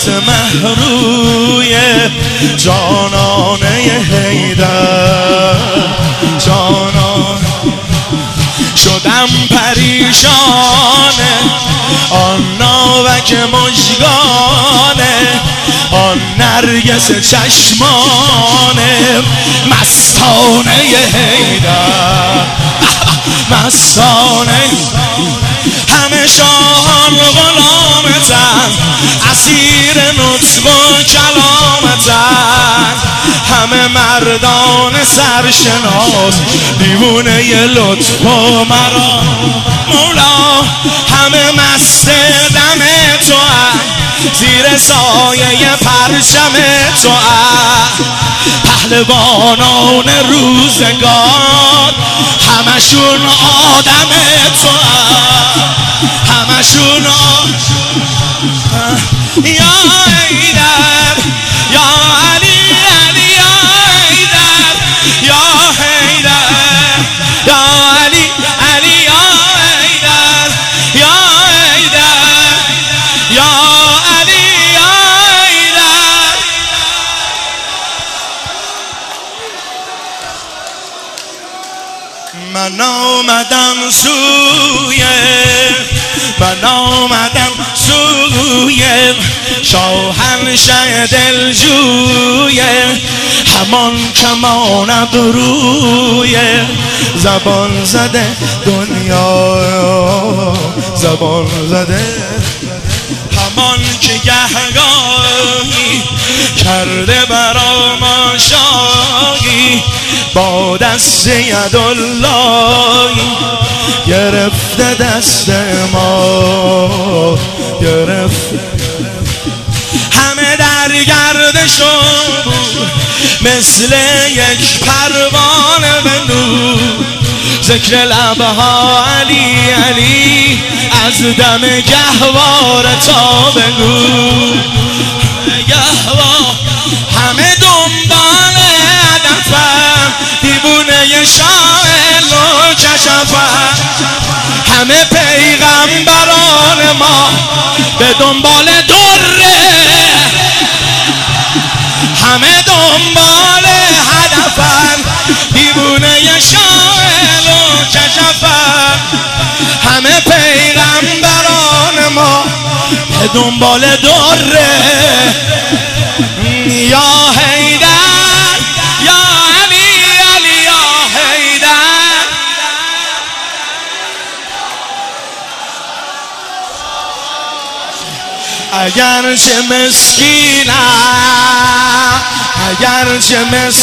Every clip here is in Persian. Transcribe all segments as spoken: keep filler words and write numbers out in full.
خط مهروی جانانه حیدر، جانان شدم پریشانه آن ناوک مژگانه، آن نرگس چشمانه مستانه حیدر، مستانه. همه شاهان غلامتن، اسیر نطق و کلامتن، همه مردان سرشناس دیوونه ی لطف و مرا مولا، همه مست دم تو هم زیر سایه پرچم تو هم، پهلوانان روزگار همشون آدم تو هم، همشون یا حیدر یا علی علی یا حیدر یا حیدر یا علی علی یا حیدر یا حیدر یا علی یا حیدر. من آمدم سوی من آمدم سوی شاهنشه دلجوی، همان کمان ابروی زبان زده دنیا، زبان زده همان که گهگاهی کرده برا ما شاهی، با دست یداللهی گرفته دست ما، گرفت همه در گردشون بود مثل یک پروانه به نور، ذکر لبها علی علی از دم گهوار تا بگو گهوار، همه دنبال هدفم دیوونه شاعر و کشفم، همه پیغمبران ما به دنبال دره، همه دنبال هدفن دیوونه شاعر و کشفن، همه پیغمبران ما به دنبال دره. یا حیدر یا علی علی یا حیدر، اگرچه مسکینم اگرچه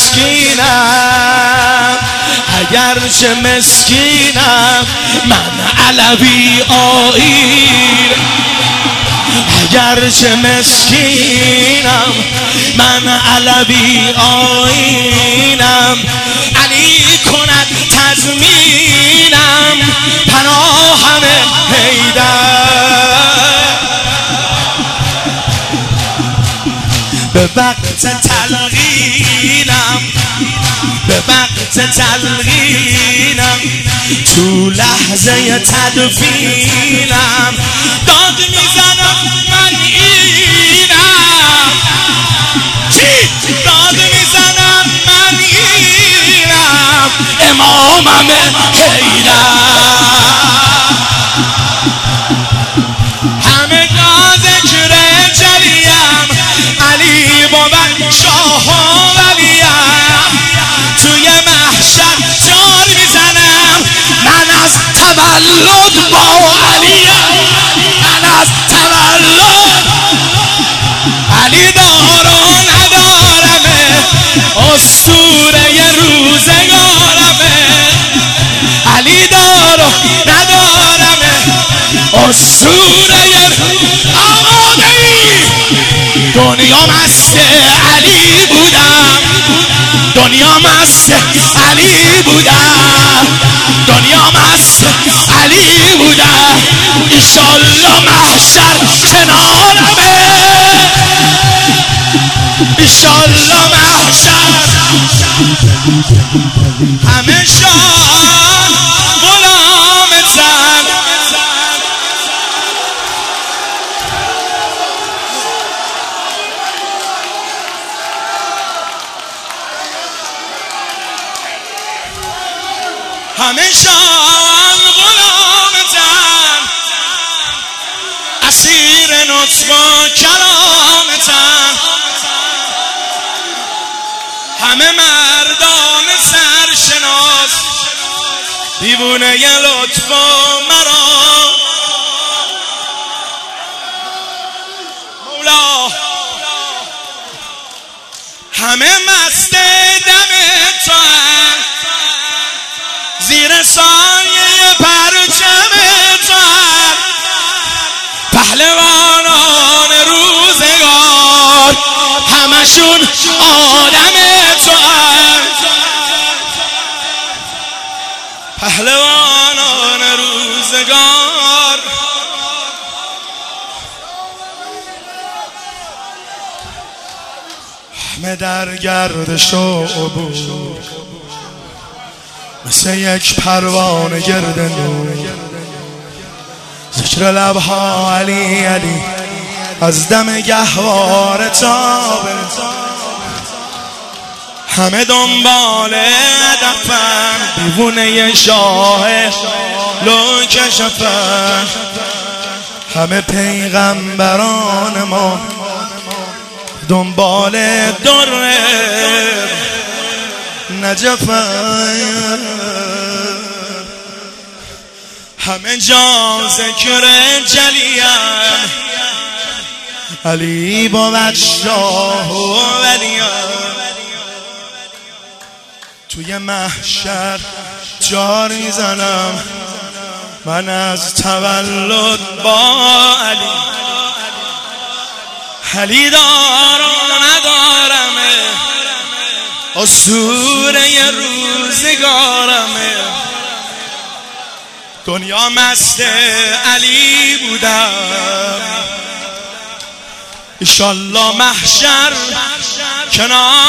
مسکینم اگرچه مسکینم من علوی آیین، اگرچه مسکینم من علوی آیینم، علی کند تضمینم پناهم حیدر. به وقت تلقینم به وقت تلقینم تو لحظه تدفینم داد میزنم من اینم، چی؟ داد میزنم من اینم امامم حیدر، همه ذکر جلیم علی بود شاه و ولیم، توی محشر جار میزنم من از تولد با علیم، من از تولد علی دار و ندارمه اسطوره روزگارمه، علی دار و ندارمه اسطوره آماده ای دنیا مست علی بودم، دنیا مست علی بودم، دنیا مست علی بودم، ایشالله محشر کنارمه، ایشالله محشر همه شان غلامتن. همشان غلامتن، اسیر نطق و کلامتن، همه مردان سرشناس دیوونه ی لطف و مرام. مولا همه مست دم تو هست، زیر سایه پرچم تو هست، پهلوانان روزگار همشون آدم تو هست، پهلوانان روزگار. همه در گردش و عبور مثل یک پروانه گرد نور، ذکر لبها علی علی از دم گهواره تا به همه دنبال هدفن، دیوونه شاه لو کشفن، همه پیغمبران ما دنبال در نجفن، همه جا ذکر جلیان علی بود شاه و ولیان. توی محشر جاری زنم من از تولد با علی، علی دارم ندارمه اسطوره روزگارمه، دنیا مست علی بودم، ایشالله محشر کنار